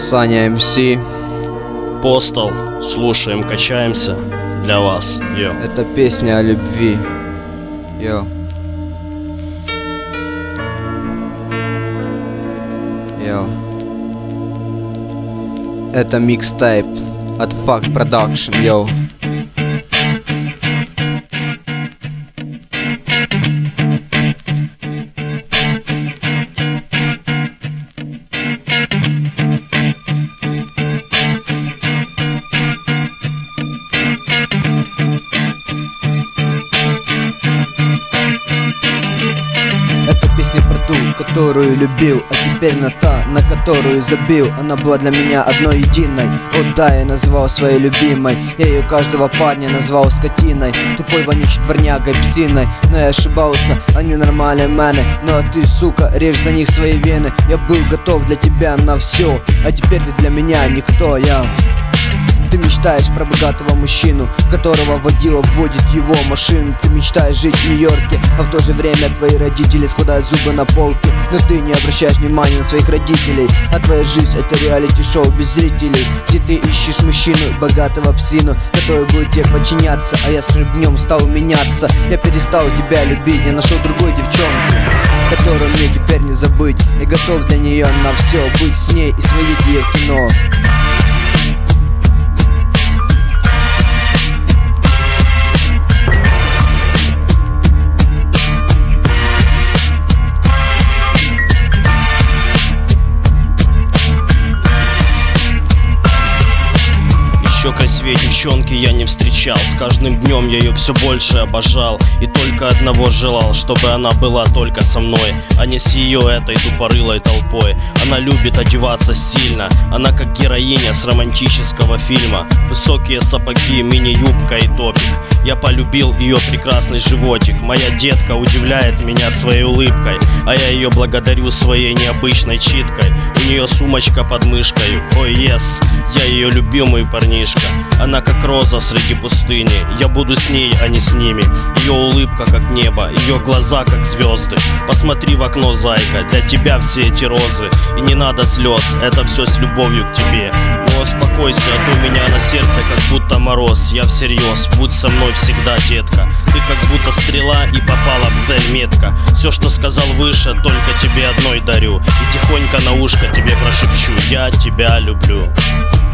Саня МС. Постол. Слушаем, качаемся. Для вас. Йо. Это песня о любви. Йо. Йо. Это микстейп от Fuck Production. Йо. Это песня про ту, которую любил, а теперь на та, на которую забил. Она была для меня одной единой. О да, я называл своей любимой. Я ее каждого парня назвал скотиной, тупой вонючей дворнягой, псиной. Но я ошибался, они нормальные мены. Ну а ты, сука, режь за них свои вены. Я был готов для тебя на все, а теперь ты для меня никто. Я... Ты мечтаешь про богатого мужчину, которого водила вводит его машину. Ты мечтаешь жить в Нью-Йорке, а в то же время твои родители складывают зубы на полке. Но ты не обращаешь внимания на своих родителей, а твоя жизнь — это реалити-шоу без зрителей, где ты ищешь мужчину, богатого псину, который будет тебе подчиняться. А я с каждым днем стал меняться. Я перестал тебя любить, я нашел другую девчонку, которую мне теперь не забыть. Я готов для нее на все, быть с ней и сводить ее в кино. Еще красивее девчонки я не встречал. С каждым днем я ее все больше обожал. И только одного желал, чтобы она была только со мной, а не с ее этой тупорылой толпой. Она любит одеваться стильно, она как героиня с романтического фильма. Высокие сапоги, мини-юбка и топик. Я полюбил ее прекрасный животик. Моя детка удивляет меня своей улыбкой, а я ее благодарю своей необычной читкой. У нее сумочка под мышкой. Ой, yes, я ее любимый парнишка. Она как роза среди пустыни. Я буду с ней, а не с ними. Ее улыбка как небо, ее глаза как звезды. Посмотри в окно, зайка, для тебя все эти розы. И не надо слез, это все с любовью к тебе. Но успокойся, а то у меня на сердце как будто мороз. Я всерьез, будь со мной всегда, детка. Ты как будто стрела и попала в цель метко. Все, что сказал выше, только тебе одной дарю. И тихонько на ушко тебе прошепчу: я тебя люблю.